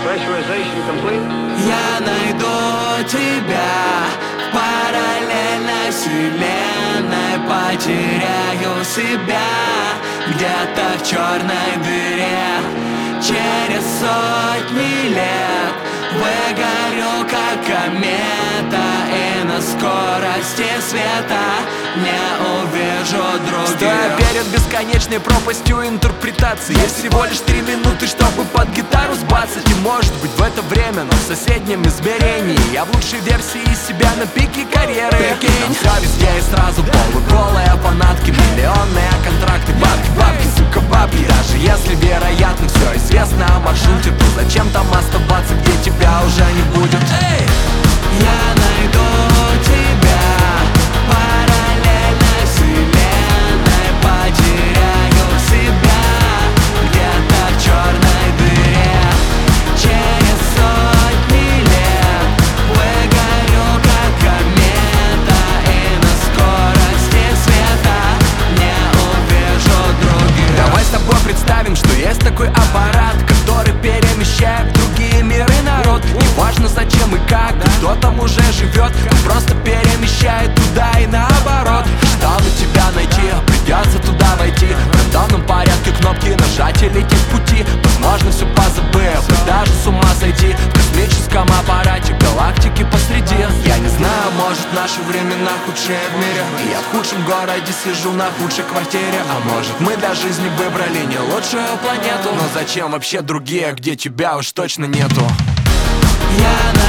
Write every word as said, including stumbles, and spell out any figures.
Я найду тебя в параллельной вселенной, потеряю себя где-то в черной дыре. Через сотни лет выгорю, как комета, и на скорости света не увижу других. Стоя перед бесконечной пропастью интерпретации, есть всего лишь три минуты, чтобы под гитару сбацать. И может быть в это время, но в соседнем измерении я в лучшей версии себя на пике карьеры. Прикинь, все везде и сразу полуголые фанатки, миллионные контракты, бабки, бабки, сука, бабки. Даже если вероятно все известно о маршруте, то зачем там оставаться, где тебя уже не будет? Эй! Я найду тебя в параллельной вселенной, потеряю себя где-то в черной дыре. Через сотни лет выгорю, как комета, и на скорости света не увижу других. Давай с тобой представим, что есть такой аппарат, который перемещает в другие миры народ. Неважно зачем и как, кто там уже живет, он просто перемещает туда и наоборот. Чтобы тебя найти, придется туда войти, в рандомном порядке кнопки нажать и лететь в пути. Возможно все позабыл, и даже с ума сойти в космическом аппарате галактики посреди. Я не знаю, может наши времена худшие в мире, и я в худшем городе сижу на худшей квартире. А может мы для жизни выбрали не лучшую планету. Но зачем вообще другие, где тебя уж точно нету? Я